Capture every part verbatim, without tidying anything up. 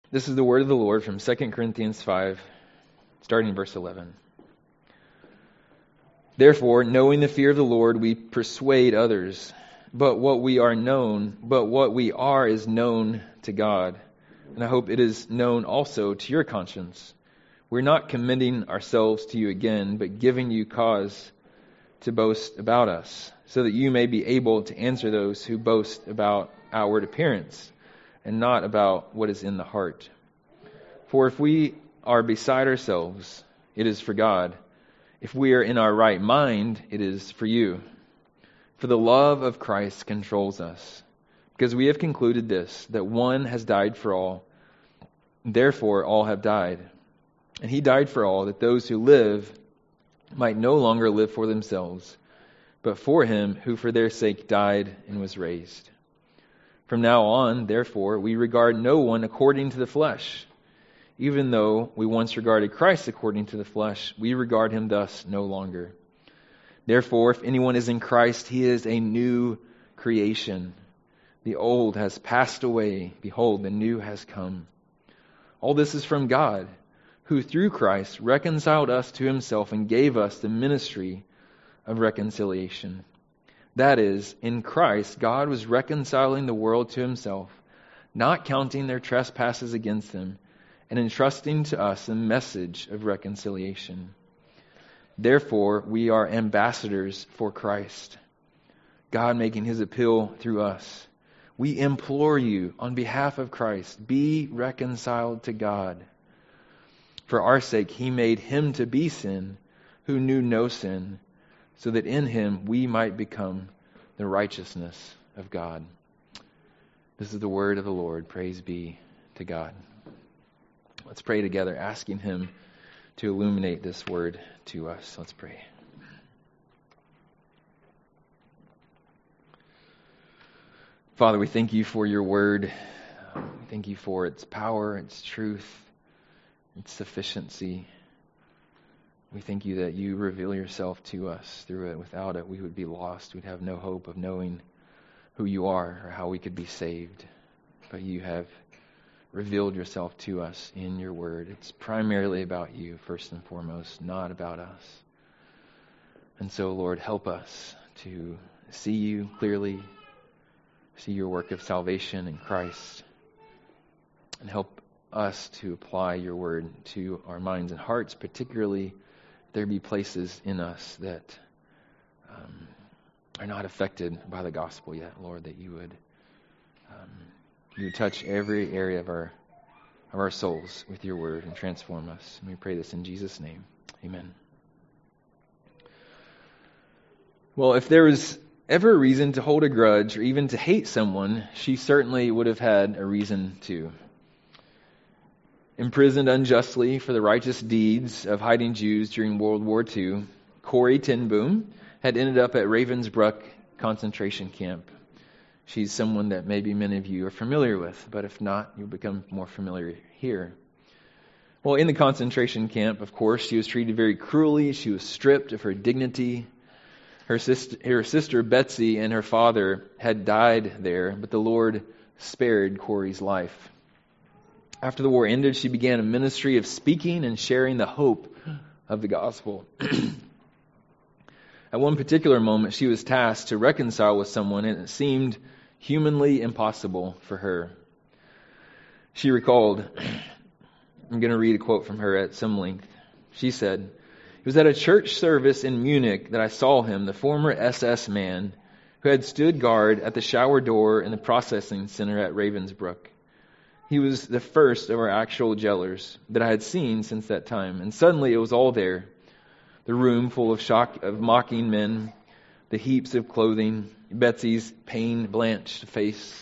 This is the word of the Lord from Second Corinthians five, starting in verse eleven. Therefore, knowing the fear of the Lord, we persuade others. But what we are known, but what we are is known to God. And I hope it is known also to your conscience. We're not commending ourselves to you again, but giving you cause to boast about us, so that you may be able to answer those who boast about outward appearance, and not about what is in the heart. For if we are beside ourselves, it is for God. If we are in our right mind, it is for you. For the love of Christ controls us, because we have concluded this, that one has died for all, therefore all have died. And he died for all, that those who live might no longer live for themselves, but for him who for their sake died and was raised. From now on, therefore, we regard no one according to the flesh. Even though we once regarded Christ according to the flesh, we regard him thus no longer. Therefore, if anyone is in Christ, he is a new creation. The old has passed away. Behold, the new has come. All this is from God, who through Christ reconciled us to himself and gave us the ministry of reconciliation. That is, in Christ, God was reconciling the world to himself, not counting their trespasses against them, and entrusting to us the message of reconciliation. Therefore, we are ambassadors for Christ, God making his appeal through us. We implore you on behalf of Christ, be reconciled to God. For our sake, he made him to be sin, who knew no sin, so that in him we might become the righteousness of God. This is the word of the Lord. Praise be to God. Let's pray together, asking him to illuminate this word to us. Let's pray. Father, we thank you for your word. We thank you for its power, its truth, its sufficiency. We thank you that you reveal yourself to us through it. Without it, we would be lost. We'd have no hope of knowing who you are or how we could be saved. But you have revealed yourself to us in your word. It's primarily about you, first and foremost, not about us. And so, Lord, help us to see you clearly, see your work of salvation in Christ, and help us to apply your word to our minds and hearts, particularly if there be places in us that um, are not affected by the gospel yet, Lord, that you would um, you would touch every area of our of our souls with your word and transform us. And we pray this in Jesus' name. Amen. Well, if there was ever a reason to hold a grudge or even to hate someone, she certainly would have had a reason to. Imprisoned unjustly for the righteous deeds of hiding Jews during World War Two, Corrie ten Boom had ended up at Ravensbrück concentration camp. She's someone that maybe many of you are familiar with, but if not, you'll become more familiar here. Well, in the concentration camp, of course, she was treated very cruelly. She was stripped of her dignity. Her sister, her sister Betsy and her father had died there, but the Lord spared Corrie's life. After the war ended, she began a ministry of speaking and sharing the hope of the gospel. At one particular moment, she was tasked to reconcile with someone, and it seemed humanly impossible for her. She recalled, I'm going to read a quote from her at some length. She said, "It was at a church service in Munich that I saw him, the former S S man who had stood guard at the shower door in the processing center at Ravensbrück. He was the first of our actual jailers that I had seen since that time, and suddenly it was all there. The room full of shock of mocking men, the heaps of clothing, Betsy's pain-blanched face.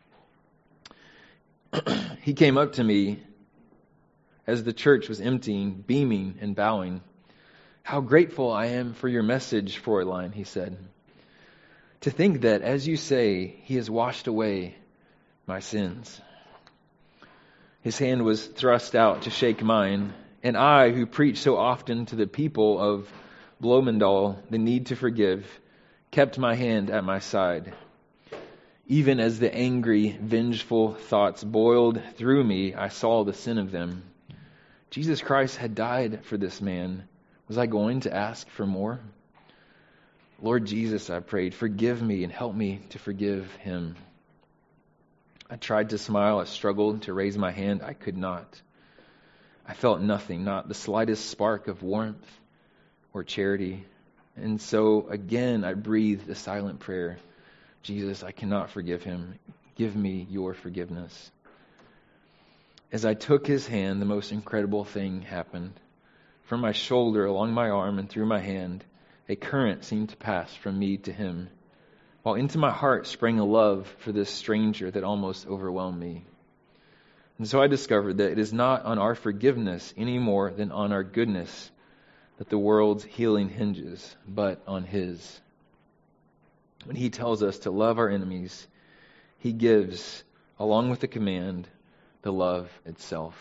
He came up to me as the church was emptying, beaming and bowing. 'How grateful I am for your message, Fräulein,' he said. 'To think that, as you say, he has washed away my sins.' His hand was thrust out to shake mine, and I, who preach so often to the people of Bloemendaal the need to forgive, kept my hand at my side. Even as the angry, vengeful thoughts boiled through me, I saw the sin of them. Jesus Christ had died for this man. Was I going to ask for more? Lord Jesus, I prayed, forgive me and help me to forgive him. I tried to smile. I struggled to raise my hand. I could not. I felt nothing, not the slightest spark of warmth or charity. And so again, I breathed a silent prayer. Jesus, I cannot forgive him. Give me your forgiveness. As I took his hand, the most incredible thing happened. From my shoulder, along my arm, and through my hand, a current seemed to pass from me to him, while into my heart sprang a love for this stranger that almost overwhelmed me. And so I discovered that it is not on our forgiveness any more than on our goodness that the world's healing hinges, but on his. When he tells us to love our enemies, he gives, along with the command, the love itself.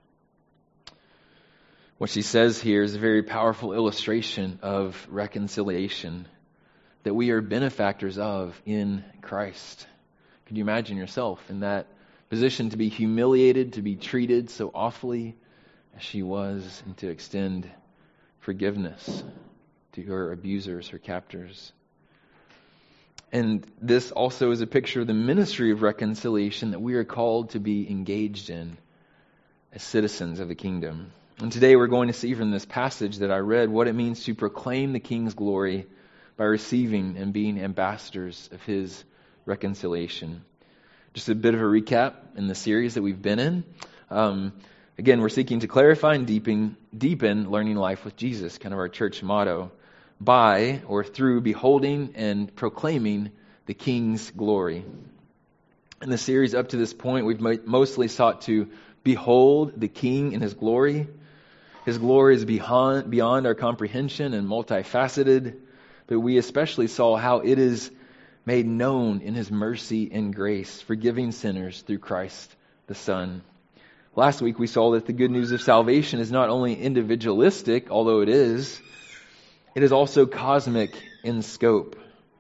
What she says here is a very powerful illustration of reconciliation that we are benefactors of in Christ. Could you imagine yourself in that position, to be humiliated, to be treated so awfully as she was, and to extend forgiveness to her abusers, her captors? And this also is a picture of the ministry of reconciliation that we are called to be engaged in as citizens of the kingdom. And today we're going to see from this passage that I read what it means to proclaim the King's glory by receiving and being ambassadors of his reconciliation. Just a bit of a recap in the series that we've been in. Um, again, we're seeking to clarify and deepen, deepen learning life with Jesus, kind of our church motto, by or through beholding and proclaiming the King's glory. In the series up to this point, we've mostly sought to behold the King in his glory. His glory is beyond, beyond our comprehension and multifaceted, but we especially saw how it is made known in his mercy and grace, forgiving sinners through Christ the Son. Last week we saw that the good news of salvation is not only individualistic, although it is, it is also cosmic in scope.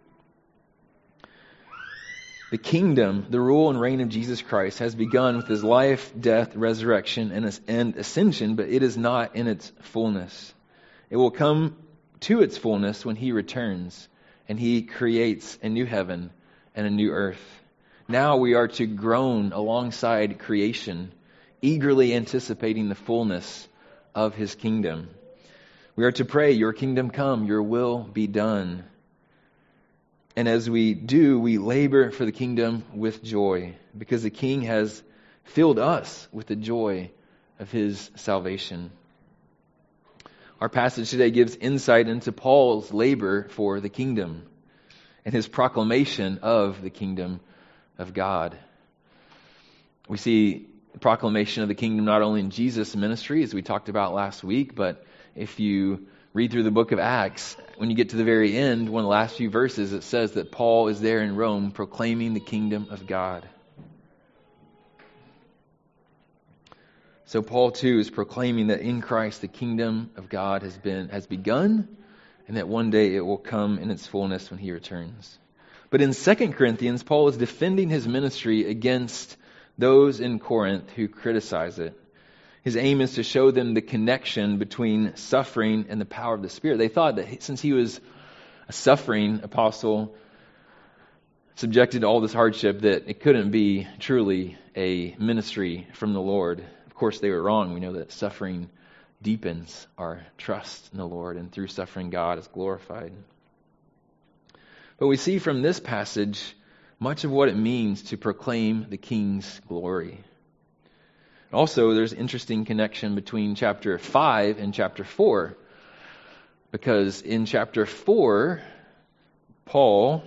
The kingdom, the rule and reign of Jesus Christ has begun with his life, death, resurrection, and ascension, but it is not in its fullness. It will come to its fullness when he returns and he creates a new heaven and a new earth. Now we are to groan alongside creation, eagerly anticipating the fullness of his kingdom. We are to pray, your kingdom come, your will be done. And as we do, we labor for the kingdom with joy, because the King has filled us with the joy of his salvation. Our passage today gives insight into Paul's labor for the kingdom and his proclamation of the kingdom of God. We see the proclamation of the kingdom not only in Jesus' ministry, as we talked about last week, but if you read through the book of Acts, when you get to the very end, one of the last few verses, it says that Paul is there in Rome proclaiming the kingdom of God. So Paul too is proclaiming that in Christ the kingdom of God has been has begun, and that one day it will come in its fullness when he returns. But in Second Corinthians, Paul is defending his ministry against those in Corinth who criticize it. His aim is to show them the connection between suffering and the power of the Spirit. They thought that since he was a suffering apostle, subjected to all this hardship, that it couldn't be truly a ministry from the Lord. Of course, they were wrong. We know that suffering deepens our trust in the Lord, and through suffering, God is glorified. But we see from this passage much of what it means to proclaim the King's glory. Also, there's an interesting connection between chapter five and chapter four. Because in chapter four, Paul,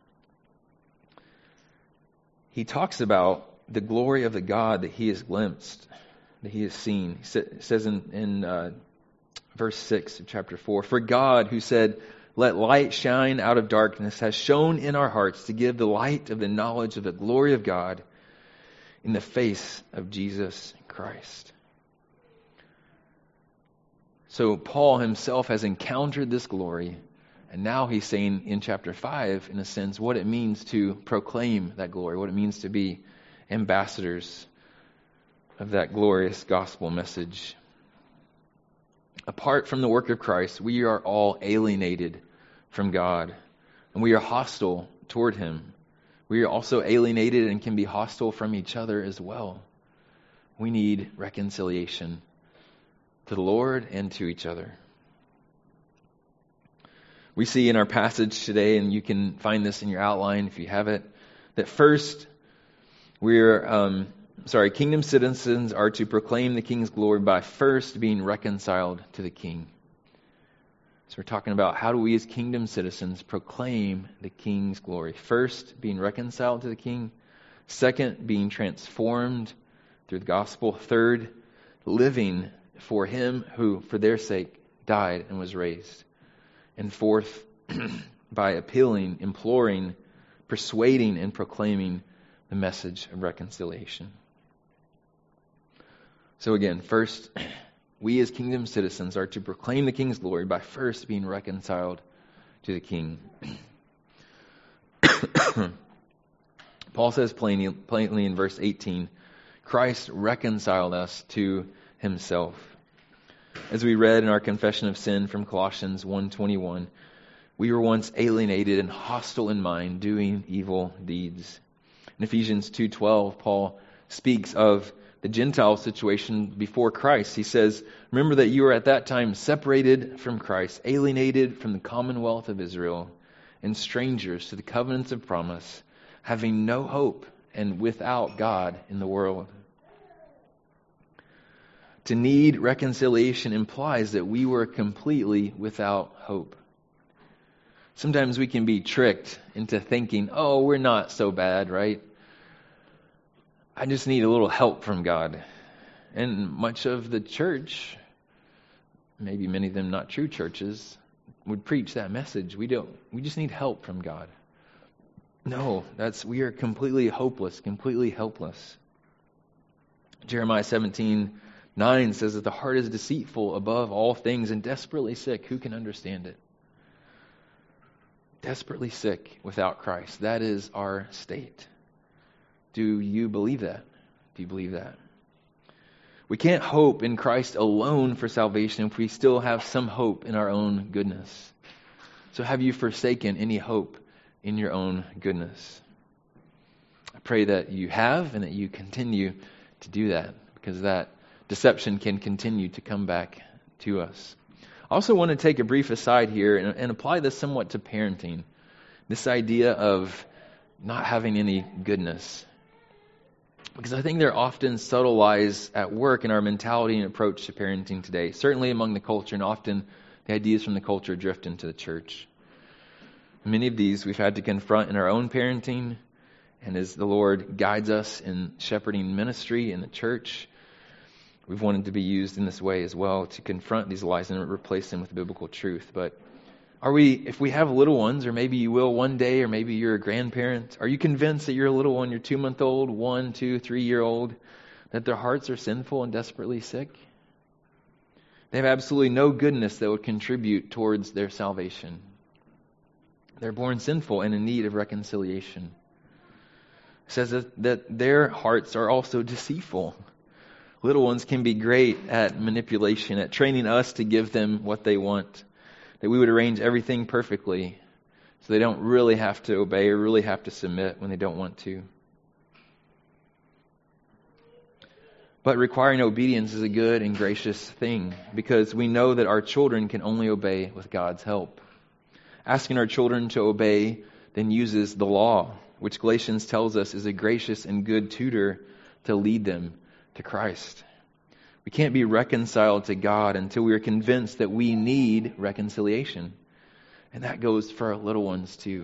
he talks about the glory of the God that he has glimpsed, that he has seen. He says in, in uh, verse six of chapter four, "For God, who said, 'Let light shine out of darkness,' has shone in our hearts to give the light of the knowledge of the glory of God in the face of Jesus Christ." So Paul himself has encountered this glory, And now he's saying in chapter five, in a sense, what it means to proclaim that glory, what it means to be ambassadors of that glorious gospel message. Apart from the work of Christ, we are all alienated from God, and we are hostile toward him. We are also alienated and can be hostile from each other as well. We need reconciliation to the Lord and to each other. We see in our passage today, and you can find this in your outline if you have it, that first, we're, um, sorry, kingdom citizens are to proclaim the king's glory by first being reconciled to the king. So we're talking about how do we as kingdom citizens proclaim the king's glory. First, being reconciled to the king. Second, being transformed through the gospel. Third, living for him who, for their sake, died and was raised. And fourth, by appealing, imploring, persuading, and proclaiming the message of reconciliation. So again, first, we as kingdom citizens are to proclaim the king's glory by first being reconciled to the king. Paul says plainly, plainly in verse eighteen, Christ reconciled us to himself. As we read in our confession of sin from Colossians one twenty-one, we were once alienated and hostile in mind, doing evil deeds. In Ephesians two twelve, Paul speaks of the Gentile situation before Christ. He says, remember that you were at that time separated from Christ, alienated from the commonwealth of Israel, and strangers to the covenants of promise, having no hope and without God in the world. To need reconciliation implies that we were completely without hope. Sometimes we can be tricked into thinking, oh, we're not so bad, right? I just need a little help from God. And much of the church, maybe many of them not true churches, would preach that message. We don't, we just need help from God. No, that's, we are completely hopeless, completely helpless. Jeremiah seventeen nine says that the heart is deceitful above all things and desperately sick. Who can understand it? Desperately sick without Christ. That is our state. Do you believe that? Do you believe that? We can't hope in Christ alone for salvation if we still have some hope in our own goodness. So have you forsaken any hope in your own goodness? I pray that you have and that you continue to do that, because that deception can continue to come back to us. I also want to take a brief aside here and, and apply this somewhat to parenting. This idea of not having any goodness. Because I think there are often subtle lies at work in our mentality and approach to parenting today. Certainly among the culture, and often the ideas from the culture drift into the church. Many of these we've had to confront in our own parenting, and as the Lord guides us in shepherding ministry in the church, we've wanted to be used in this way as well to confront these lies and replace them with biblical truth. But are we, if we have little ones, or maybe you will one day, or maybe you're a grandparent, are you convinced that your little one, your two-month-old, one, two, three-year-old, that their hearts are sinful and desperately sick? They have absolutely no goodness that would contribute towards their salvation. They're born sinful and in need of reconciliation. It says that, that their hearts are also deceitful. Little ones can be great at manipulation, at training us to give them what they want. That we would arrange everything perfectly so they don't really have to obey or really have to submit when they don't want to. But requiring obedience is a good and gracious thing, because we know that our children can only obey with God's help. Asking our children to obey then uses the law, which Galatians tells us is a gracious and good tutor to lead them to Christ. We can't be reconciled to God until we are convinced that we need reconciliation. And that goes for our little ones too.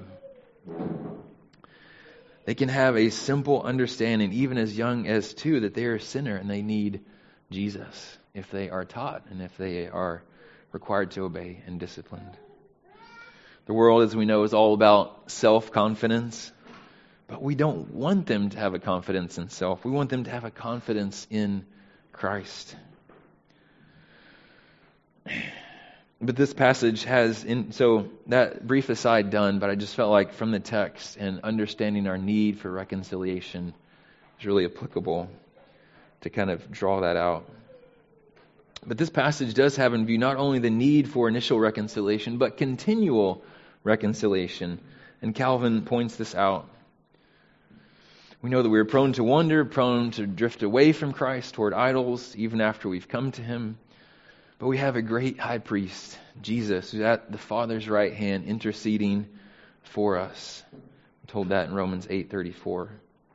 They can have a simple understanding, even as young as two, that they are a sinner and they need Jesus if they are taught and if they are required to obey and disciplined. The world, as we know, is all about self-confidence, but we don't want them to have a confidence in self. We want them to have a confidence in Christ. But this passage has, in, so that brief aside done, but I just felt like from the text and understanding our need for reconciliation is really applicable to kind of draw that out. But this passage does have in view not only the need for initial reconciliation, but continual reconciliation. And Calvin points this out. We know that we are prone to wander, prone to drift away from Christ toward idols, even after we've come to Him. But we have a great high priest, Jesus, who's at the Father's right hand interceding for us. I'm told that in Romans eight thirty-four.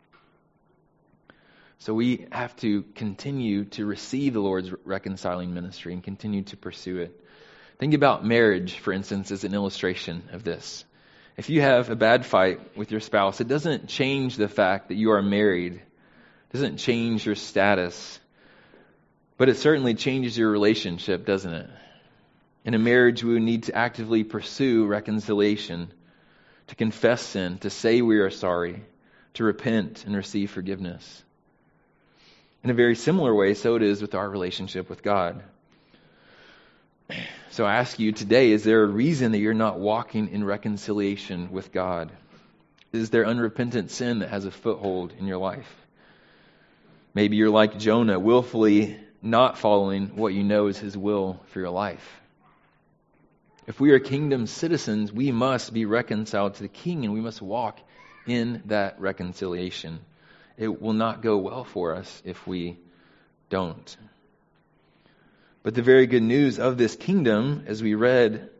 So we have to continue to receive the Lord's reconciling ministry and continue to pursue it. Think about marriage, for instance, as an illustration of this. If you have a bad fight with your spouse, it doesn't change the fact that you are married. It doesn't change your status. But it certainly changes your relationship, doesn't it? In a marriage, we would need to actively pursue reconciliation, to confess sin, to say we are sorry, to repent and receive forgiveness. In a very similar way, so it is with our relationship with God. So I ask you today, is there a reason that you're not walking in reconciliation with God? Is there unrepentant sin that has a foothold in your life? Maybe you're like Jonah, willfully not following what you know is His will for your life. If we are kingdom citizens, we must be reconciled to the King, and we must walk in that reconciliation. It will not go well for us if we don't. But the very good news of this kingdom, as we read,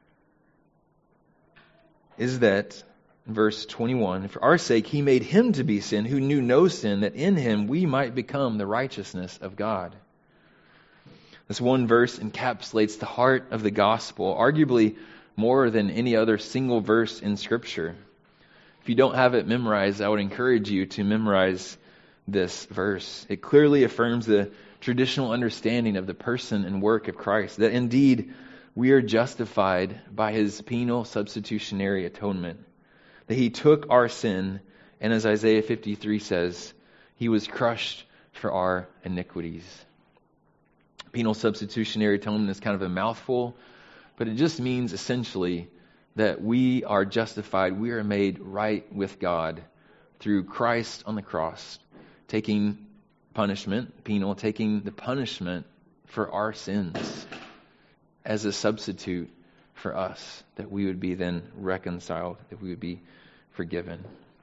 is that, in verse twenty-one, for our sake He made Him to be sin who knew no sin, that in Him we might become the righteousness of God. This one verse encapsulates the heart of the gospel, arguably more than any other single verse in Scripture. If you don't have it memorized, I would encourage you to memorize this verse. It clearly affirms the traditional understanding of the person and work of Christ, that indeed we are justified by His penal substitutionary atonement, that He took our sin, and as Isaiah fifty-three says, He was crushed for our iniquities. Penal substitutionary atonement is kind of a mouthful, but it just means essentially that we are justified, we are made right with God through Christ on the cross, taking punishment, penal, taking the punishment for our sins as a substitute for us, that we would be then reconciled, that we would be forgiven.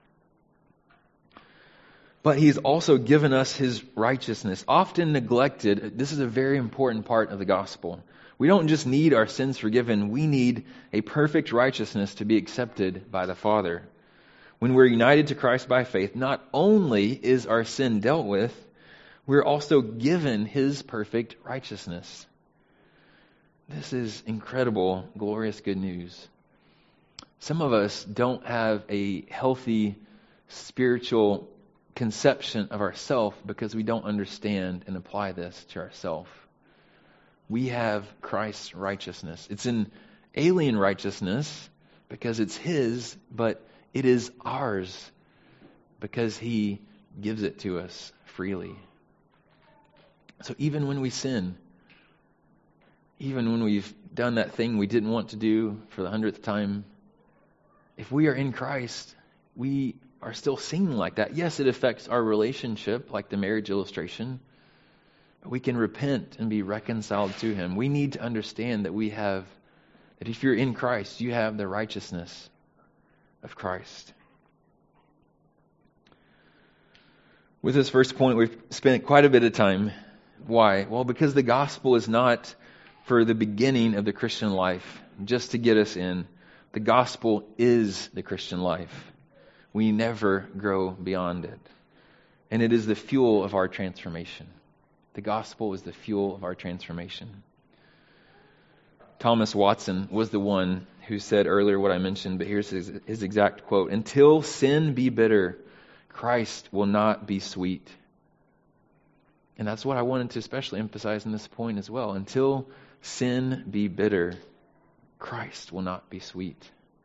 But He's also given us His righteousness, often neglected. This is a very important part of the gospel. We don't just need our sins forgiven, we need a perfect righteousness to be accepted by the Father. When we're united to Christ by faith, not only is our sin dealt with, we're also given His perfect righteousness. This is incredible, glorious good news. Some of us don't have a healthy spiritual conception of ourselves because we don't understand and apply this to ourselves. We have Christ's righteousness. It's an alien righteousness because it's His, but it is ours because He gives it to us freely. So even when we sin, even when we've done that thing we didn't want to do for the hundredth time, if we are in Christ, we are still seen like that. Yes, it affects our relationship, like the marriage illustration, but we can repent and be reconciled to Him. We need to understand that we have, that if you're in Christ, you have the righteousness of Christ. With this first point, we've spent quite a bit of time. Why? Well, because the gospel is not for the beginning of the Christian life, just to get us in. The gospel is the Christian life. We never grow beyond it. And it is the fuel of our transformation. The gospel is the fuel of our transformation. Thomas Watson was the one who said earlier what I mentioned, but here's his, his exact quote. Until sin be bitter, Christ will not be sweet. And that's what I wanted to especially emphasize in this point as well. Until sin be bitter, Christ will not be sweet.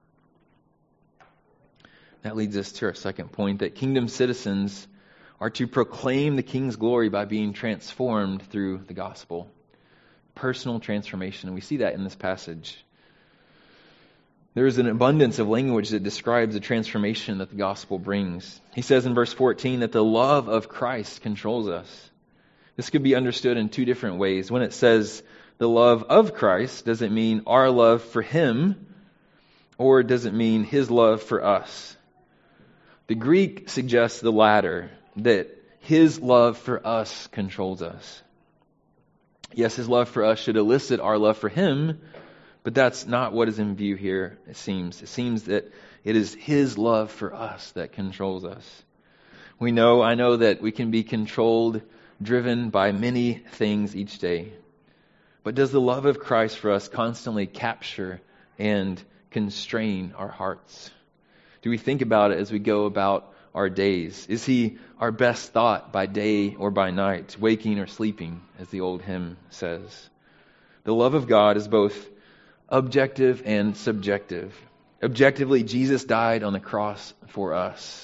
That leads us to our second point, that kingdom citizens are to proclaim the King's glory by being transformed through the gospel. personal transformation. And we see that in this passage. There is an abundance of language that describes the transformation that the gospel brings. He says in verse fourteen that the love of Christ controls us. This could be understood in two different ways. When it says the love of Christ, does it mean our love for Him, or does it mean His love for us? The Greek suggests the latter, that His love for us controls us. Yes, His love for us should elicit our love for Him, but that's not what is in view here, it seems. It seems that it is His love for us that controls us. We know, I know that we can be controlled, driven by many things each day. But does the love of Christ for us constantly capture and constrain our hearts? Do we think about it as we go about our days? Is He our best thought by day or by night, waking or sleeping, as the old hymn says? The love of God is both objective and subjective. Objectively, Jesus died on the cross for us.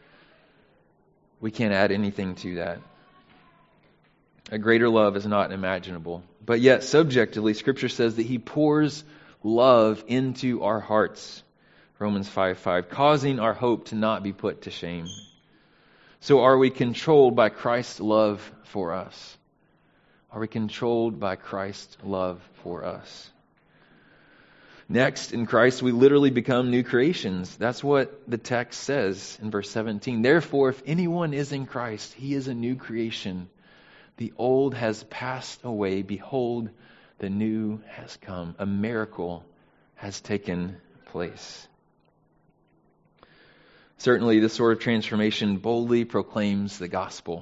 We can't add anything to that. A greater love is not imaginable. But yet, subjectively, Scripture says that He pours love into our hearts. Romans five five, causing our hope to not be put to shame. So are we controlled by Christ's love for us? Are we controlled by Christ's love for us? Next, in Christ, we literally become new creations. That's what the text says in verse seventeen. Therefore, if anyone is in Christ, he is a new creation. The old has passed away. Behold, the new has come. A miracle has taken place. Certainly, this sort of transformation boldly proclaims the gospel.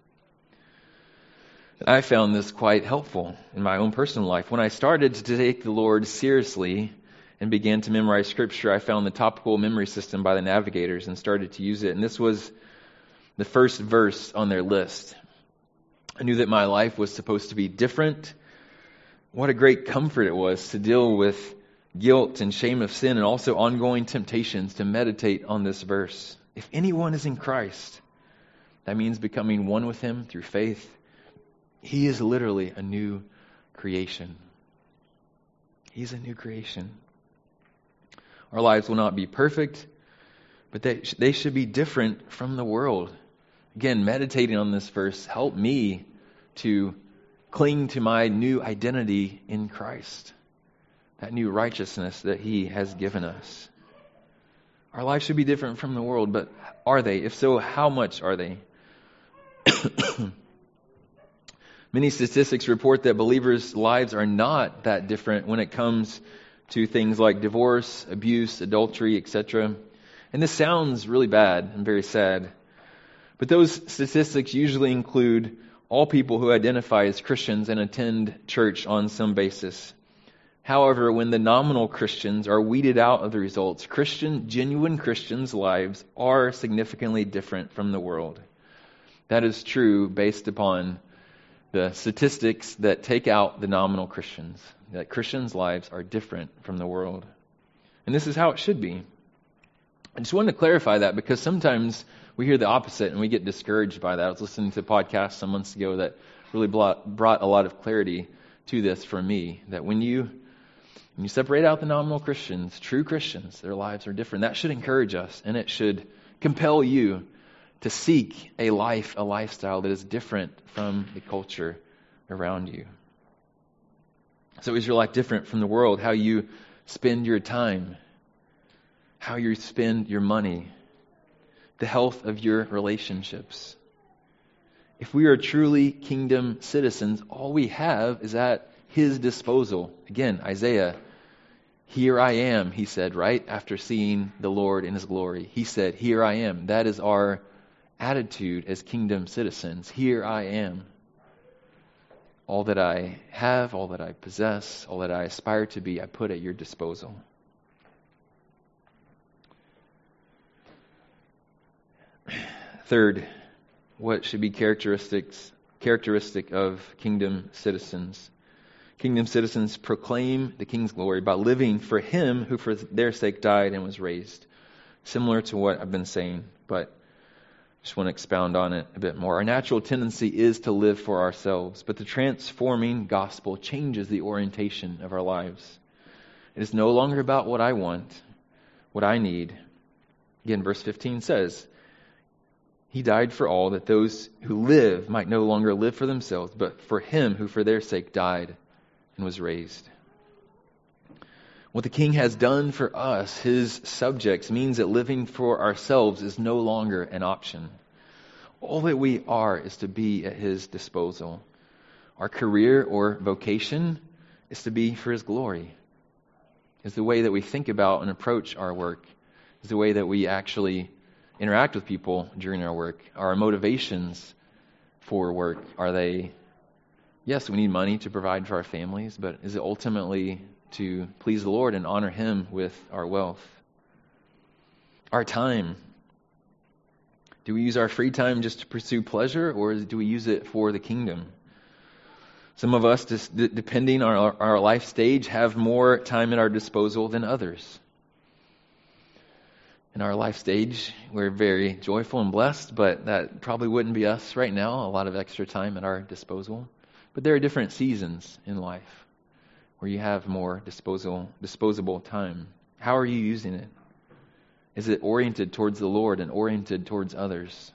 I found this quite helpful in my own personal life. When I started to take the Lord seriously and began to memorize Scripture, I found the topical memory system by the Navigators and started to use it. And this was the first verse on their list. I knew that my life was supposed to be different. What a great comfort it was to deal with guilt and shame of sin and also ongoing temptations to meditate on this verse. If anyone is in Christ, that means becoming one with Him through faith. He is literally a new creation. He's a new creation. Our lives will not be perfect, but they, they should be different from the world. Again, meditating on this verse helped me to cling to my new identity in Christ, that new righteousness that He has given us. Our lives should be different from the world, but are they? If so, how much are they? Many statistics report that believers' lives are not that different when it comes to things like divorce, abuse, adultery, et cetera. And this sounds really bad and very sad. But those statistics usually include all people who identify as Christians and attend church on some basis. However, when the nominal Christians are weeded out of the results, Christian, genuine Christians' lives are significantly different from the world. That is true based upon the statistics that take out the nominal Christians, that Christians' lives are different from the world. And this is how it should be. I just wanted to clarify that because sometimes we hear the opposite and we get discouraged by that. I was listening to a podcast some months ago that really brought a lot of clarity to this for me, that when you when you separate out the nominal Christians, true Christians, their lives are different. That should encourage us, and it should compel you to seek a life, a lifestyle that is different from the culture around you. So is your life different from the world? How you spend your time, how you spend your money, the health of your relationships. If we are truly kingdom citizens, all we have is at His disposal. Again, Isaiah, here I am, he said, right? After seeing the Lord in His glory. He said, here I am. That is our attitude as kingdom citizens. Here I am. All that I have, all that I possess, all that I aspire to be, I put at your disposal. Third, what should be characteristics characteristic of kingdom citizens? Kingdom citizens proclaim the King's glory by living for Him who for their sake died and was raised. Similar to what I've been saying, but Just want to expound on it a bit more. Our natural tendency is to live for ourselves, but the transforming gospel changes the orientation of our lives. It is no longer about what I want, what I need. Again, verse fifteen says, He died for all, that those who live might no longer live for themselves, but for Him who for their sake died and was raised. What the King has done for us, His subjects, means that living for ourselves is no longer an option. All that we are is to be at His disposal. Our career or vocation is to be for His glory. It's the way that we think about and approach our work. It's the way that we actually interact with people during our work. Our motivations for work, are they, yes, we need money to provide for our families, but is it ultimately to please the Lord and honor Him with our wealth? Our time. Do we use our free time just to pursue pleasure, or do we use it for the kingdom? Some of us, just d- depending on our, our life stage, have more time at our disposal than others. In our life stage, we're very joyful and blessed, but that probably wouldn't be us right now, a lot of extra time at our disposal. But there are different seasons in life where you have more disposal, disposable time. How are you using it? Is it oriented towards the Lord and oriented towards others?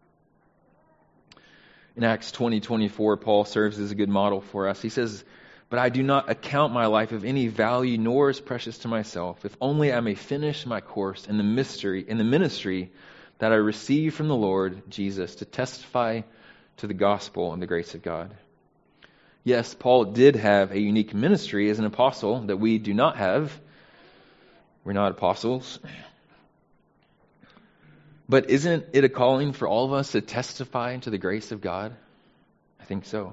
In Acts twenty twenty-four, Paul serves as a good model for us. He says, But I do not account my life of any value, nor as precious to myself, if only I may finish my course in the mystery, in the ministry that I received from the Lord Jesus to testify to the gospel and the grace of God. Yes, Paul did have a unique ministry as an apostle that we do not have. We're not apostles. But isn't it a calling for all of us to testify to the grace of God? I think so.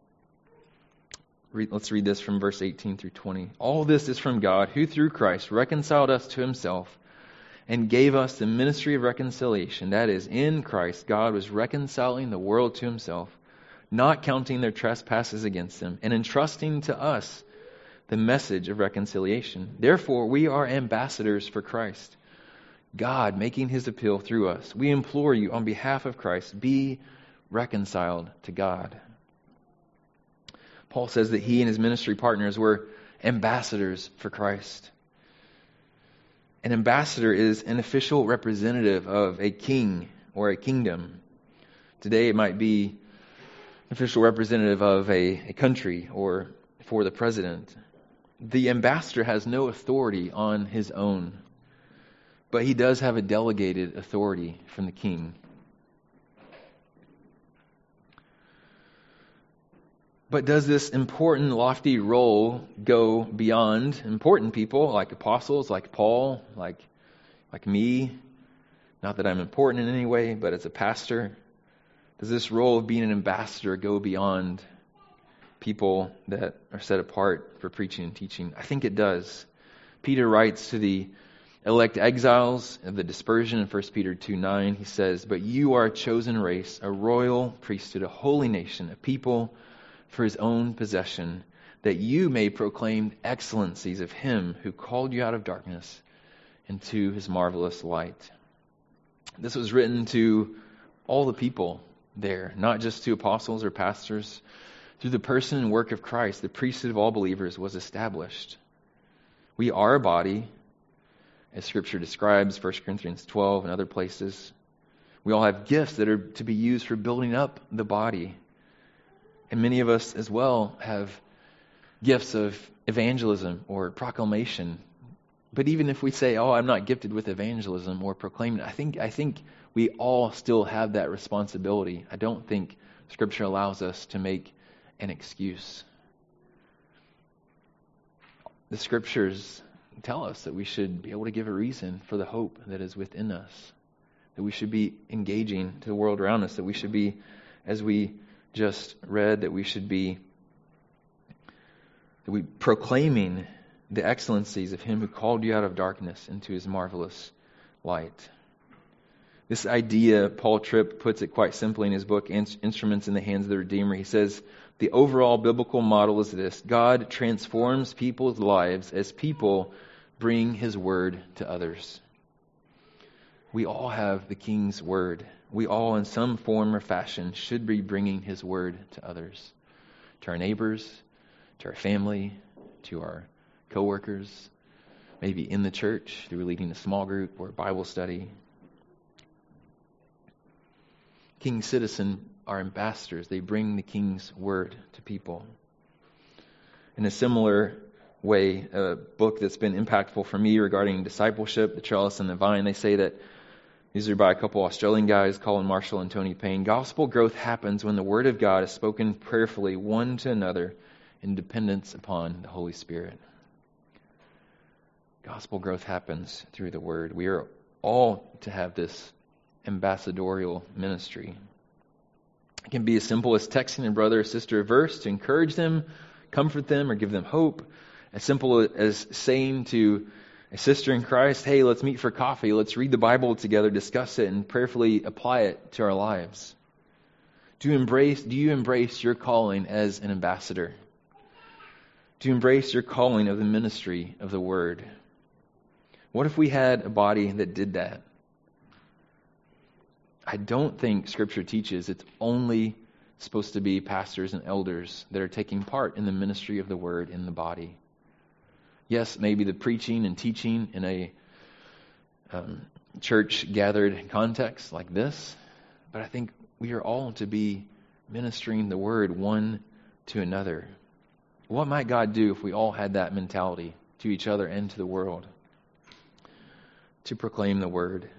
Read, let's read this from verse eighteen through twenty. All this is from God, who through Christ reconciled us to Himself and gave us the ministry of reconciliation. That is, in Christ, God was reconciling the world to Himself, not counting their trespasses against them, and entrusting to us the message of reconciliation. Therefore, we are ambassadors for Christ, God making His appeal through us. We implore you on behalf of Christ, be reconciled to God. Paul says that he and his ministry partners were ambassadors for Christ. An ambassador is an official representative of a king or a kingdom. Today it might be an official representative of a, a country or for the president. The ambassador has no authority on his own, but he does have a delegated authority from the king. But does this important, lofty role go beyond important people like apostles, like Paul, like, like me? Not that I'm important in any way, but as a pastor, does this role of being an ambassador go beyond people that are set apart for preaching and teaching? I think it does. Peter writes to the elect exiles of the dispersion in First Peter two nine. He says, But you are a chosen race, a royal priesthood, a holy nation, a people for His own possession, that you may proclaim excellencies of Him who called you out of darkness into His marvelous light. This was written to all the people there, not just to apostles or pastors. Through the person and work of Christ, the priesthood of all believers was established. We are a body, as Scripture describes, First Corinthians twelve and other places. We all have gifts that are to be used for building up the body. And many of us as well have gifts of evangelism or proclamation. But even if we say, oh, I'm not gifted with evangelism or proclaiming, I think I think we all still have that responsibility. I don't think Scripture allows us to make an excuse. The Scriptures tell us that we should be able to give a reason for the hope that is within us, that we should be engaging to the world around us, that we should be, as we just read, that we should be that we proclaiming the excellencies of Him who called you out of darkness into His marvelous light. This idea, Paul Tripp puts it quite simply in his book, Instruments in the Hands of the Redeemer. He says, the overall biblical model is this: God transforms people's lives as people bring His word to others. We all have the King's word We all, in some form or fashion, should be bringing his word to others, to our neighbors, to our family, to our coworkers, maybe in the church through leading a small group or a Bible study. King citizens are ambassadors. They bring the king's word to people. In a similar way, a book that's been impactful for me regarding discipleship, The Trellis and the Vine, they say that, these are by a couple Australian guys, Colin Marshall and Tony Payne, gospel growth happens when the word of God is spoken prayerfully one to another in dependence upon the Holy Spirit. Gospel growth happens through the word. We are all to have this ambassadorial ministry. It can be as simple as texting a brother or sister a verse to encourage them, comfort them, or give them hope. As simple as saying to a sister in Christ, hey, let's meet for coffee. Let's read the Bible together, discuss it, and prayerfully apply it to our lives. Do you embrace, do you embrace your calling as an ambassador? Do you embrace your calling of the ministry of the Word? What if we had a body that did that? I don't think Scripture teaches it's only supposed to be pastors and elders that are taking part in the ministry of the Word in the body. Yes, maybe the preaching and teaching in a um, church-gathered context like this, but I think we are all to be ministering the Word one to another. What might God do if we all had that mentality to each other and to the world? To proclaim the Word.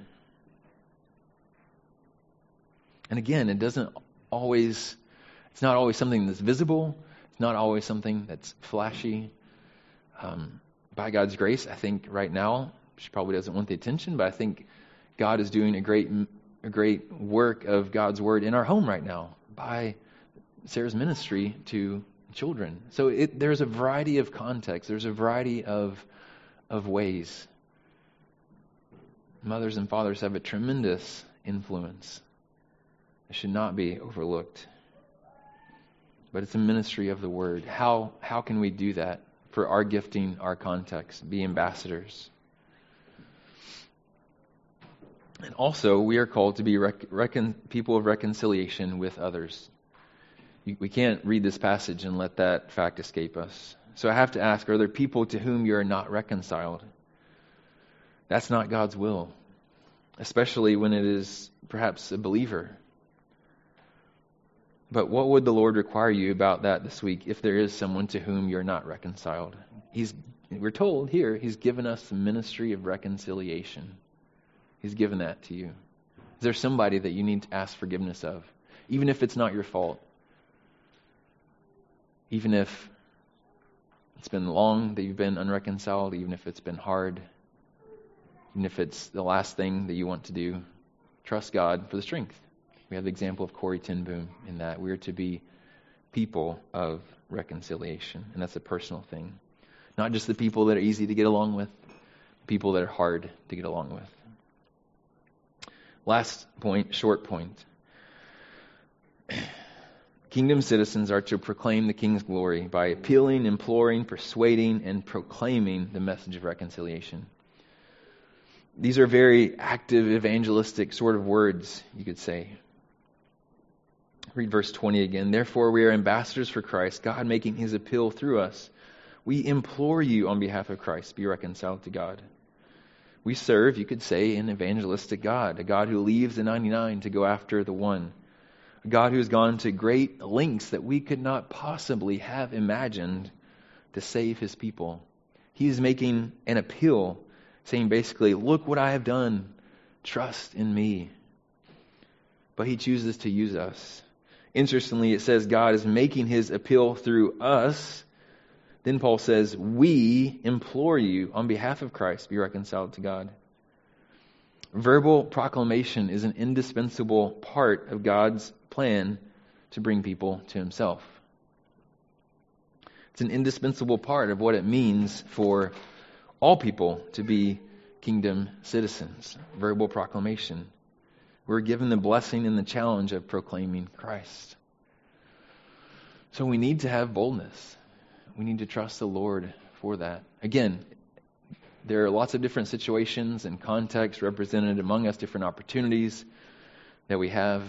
And again, it doesn't always, it's not always something that's visible. It's not always something that's flashy. Um, by God's grace, I think right now, she probably doesn't want the attention, but I think God is doing a great a great work of God's Word in our home right now by Sarah's ministry to children. So it, there's a variety of contexts. There's a variety of of ways. Mothers and fathers have a tremendous influence. It should not be overlooked. But it's a ministry of the Word. How how can we do that? For our gifting, our context, be ambassadors. And also, we are called to be rec- recon- people of reconciliation with others. You, we can't read this passage and let that fact escape us. So I have to ask, are there people to whom you are not reconciled? That's not God's will, especially when it is perhaps a believer. But what would the Lord require you about that this week if there is someone to whom you're not reconciled? He's, we're told here, He's given us the ministry of reconciliation. He's given that to you. Is there somebody that you need to ask forgiveness of? Even if it's not your fault. Even if it's been long that you've been unreconciled, even if it's been hard, even if it's the last thing that you want to do, trust God for the strength. We have the example of Corrie ten Boom in that we are to be people of reconciliation. And that's a personal thing. Not just the people that are easy to get along with, people that are hard to get along with. Last point, short point. Kingdom citizens are to proclaim the King's glory by appealing, imploring, persuading, and proclaiming the message of reconciliation. These are very active, evangelistic sort of words, you could say. Read verse twenty again. Therefore, we are ambassadors for Christ, God making His appeal through us. We implore you on behalf of Christ, be reconciled to God. We serve, you could say, an evangelistic God, a God who leaves the ninety-nine to go after the one. A God who has gone to great lengths that we could not possibly have imagined to save His people. He is making an appeal, saying basically, look what I have done. Trust in me. But He chooses to use us. Interestingly, it says God is making His appeal through us. Then Paul says, we implore you on behalf of Christ, be reconciled to God. Verbal proclamation is an indispensable part of God's plan to bring people to Himself. It's an indispensable part of what it means for all people to be kingdom citizens. Verbal proclamation. We're given the blessing and the challenge of proclaiming Christ. So we need to have boldness. We need to trust the Lord for that. Again, there are lots of different situations and contexts represented among us, different opportunities that we have.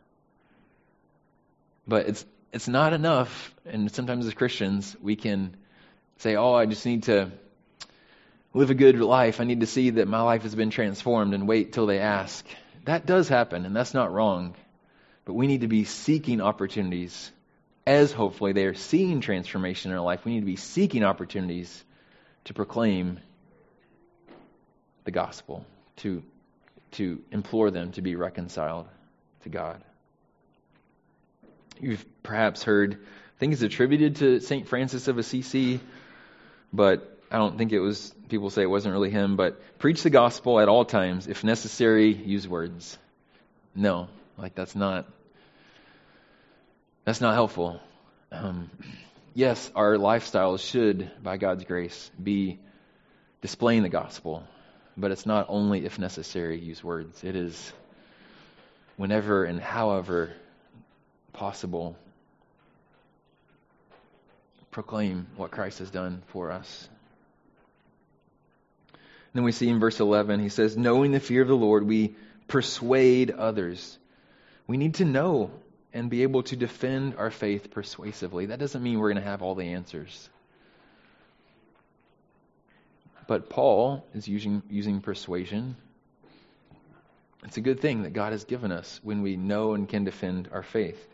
But it's it's not enough. And sometimes as Christians, we can say, oh, I just need to live a good life. I need to see that my life has been transformed and wait till they ask. That does happen, and that's not wrong. But we need to be seeking opportunities, as hopefully they are seeing transformation in our life. We need to be seeking opportunities to proclaim the gospel, to, to implore them to be reconciled to God. You've perhaps heard, I think it's attributed to Saint Francis of Assisi, but I don't think it was, people say it wasn't really him, but preach the gospel at all times. If necessary, use words. No, like that's not, that's not helpful. Um, yes, our lifestyles should, by God's grace, be displaying the gospel, but it's not only if necessary, use words. It is whenever and however possible, proclaim what Christ has done for us. And then we see in verse eleven, he says, knowing the fear of the Lord, we persuade others. We need to know and be able to defend our faith persuasively. That doesn't mean we're going to have all the answers. But Paul is using, using persuasion. It's a good thing that God has given us when we know and can defend our faith.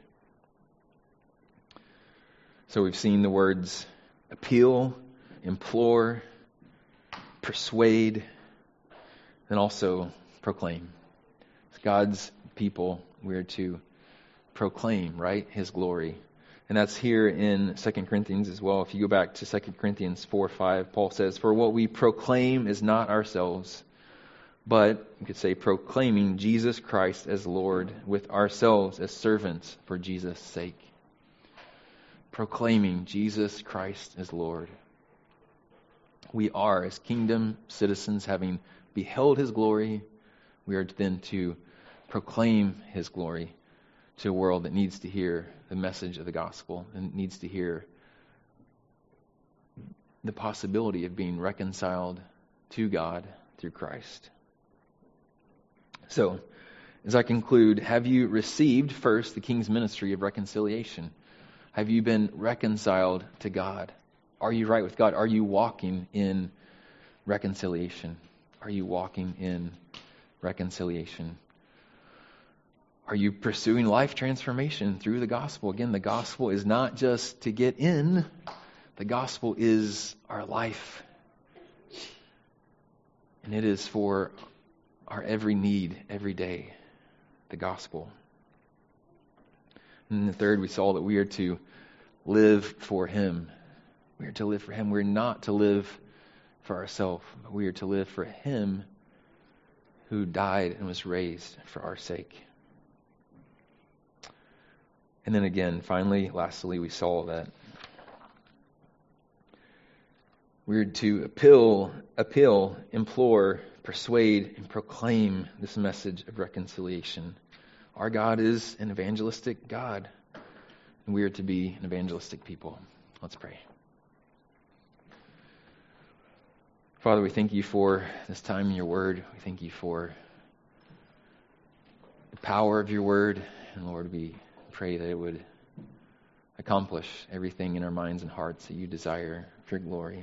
So we've seen the words appeal, implore, persuade, and also proclaim. As God's people, we're to proclaim, right, His glory. And that's here in Second Corinthians as well. If you go back to Second Corinthians four five, Paul says, for what we proclaim is not ourselves, but you could say proclaiming Jesus Christ as Lord, with ourselves as servants for Jesus' sake. Proclaiming Jesus Christ as Lord. We are, as kingdom citizens, having beheld His glory, we are then to proclaim His glory to a world that needs to hear the message of the gospel and needs to hear the possibility of being reconciled to God through Christ. So, as I conclude, have you received first the King's ministry of reconciliation? Have you been reconciled to God? Are you right with God? Are you walking in reconciliation? Are you walking in reconciliation? Are you pursuing life transformation through the gospel? Again, the gospel is not just to get in. The gospel is our life. And it is for our every need, every day. The gospel. And the third, we saw that we are to live for Him. We are to live for Him. We're not to live for ourselves, but we are to live for Him who died and was raised for our sake. And then again, finally, lastly, we saw that we're to appeal, appeal, implore, persuade, and proclaim this message of reconciliation. Our God is an evangelistic God, and we are to be an evangelistic people. Let's pray. Father, we thank You for this time in Your Word. We thank You for the power of Your Word. And Lord, we pray that it would accomplish everything in our minds and hearts that You desire for Your glory.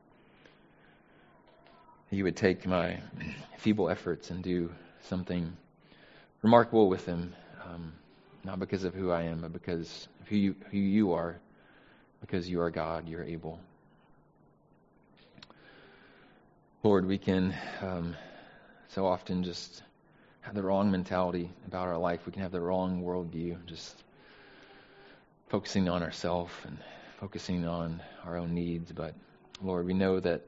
That You would take my feeble efforts and do something remarkable with them, um, not because of who I am, but because of who you, who you are, because You are God, You're able. Lord, we can um, so often just have the wrong mentality about our life. We can have the wrong worldview, just focusing on ourselves and focusing on our own needs. But Lord, we know that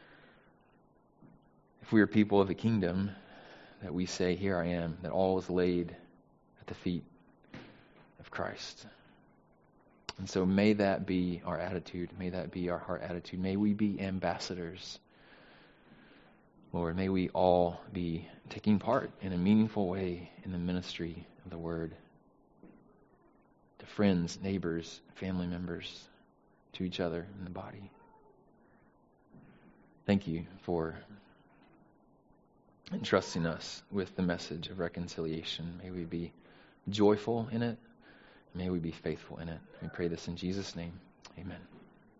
if we are people of the kingdom, that we say, here I am, that all is laid at the feet of Christ. And so may that be our attitude. May that be our heart attitude. May we be ambassadors. Lord, may we all be taking part in a meaningful way in the ministry of the Word to friends, neighbors, family members, to each other in the body. Thank You for entrusting us with the message of reconciliation. May we be joyful in it. May we be faithful in it. We pray this in Jesus' name. Amen.